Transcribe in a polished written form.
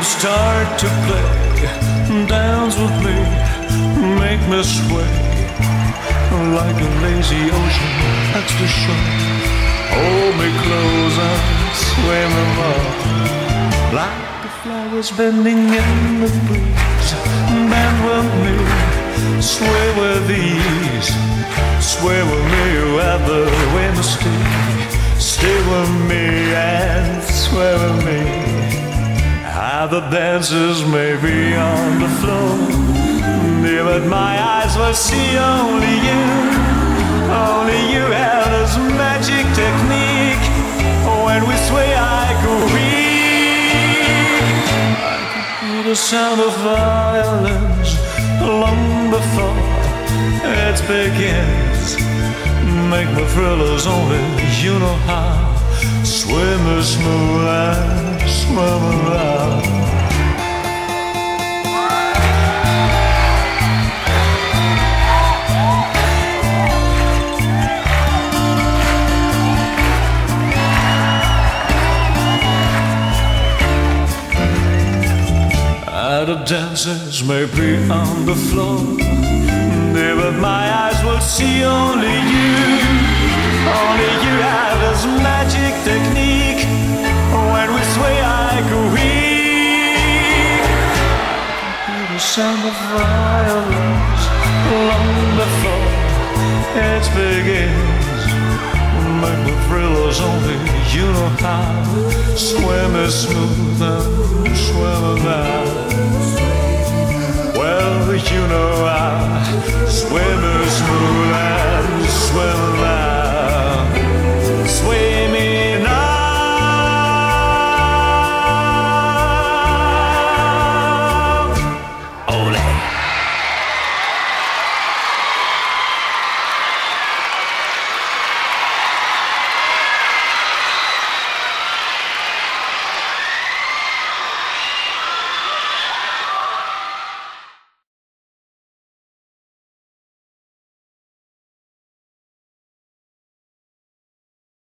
Start to play, dance with me, make me sway like a lazy ocean that's the shore. Hold me close and swim along like the flowers bending in the breeze. Bend with me, sway with ease, sway with me where the wind stays. Stay with me and sway with me. The dancers may be on the floor, yeah, but my eyes will see only you. Only you have this magic technique. When we sway, I go weak. I can hear the sound of violins long before it begins. Make me thrillers only you know how. Swim as smooth and swim around. The dancers may be on the floor, yeah, but my eyes will see only you. Only you have this magic technique. When we sway, I go weak. I can hear the sound of violins long before it begins. Make the thrillers only you know how. Swim as smooth and swim around.